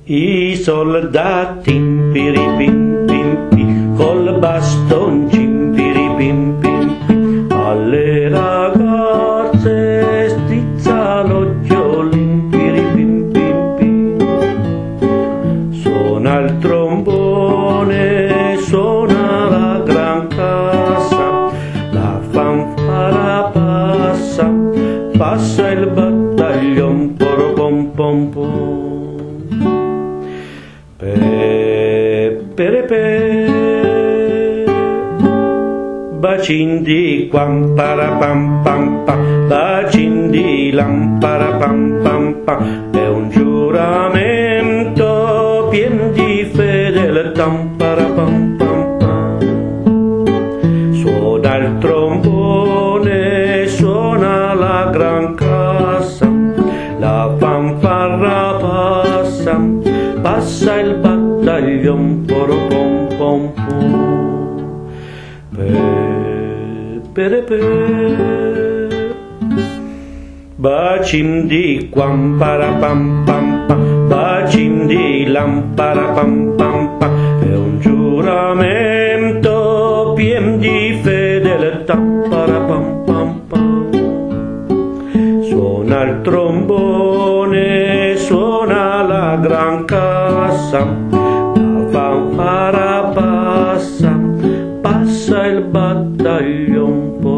I soldati pim pim pim, col bastoncin pim pim, alle ragazze strizza l'occhiolin pim pim, suona il trombone, suona la gran cassa, la fanfara passa, passa il battaglion pom pom pom. Bacin di quam para pam pam pam, bacin di lam para pam pam pam, è un giuramento pieno di fedeltà para pam pam pam. Suona il trombone, suona la gran cassa, la fanfarra passa, passa il battaglion pom pom pom pom. Bacin di quam para pam pam pam, bacin di lam para pam pam pam, è un giuramento pien di fedeltà para pam pam pam. Suona il trombone, suona la gran cassa, la fanfara passa, passa il battaglion.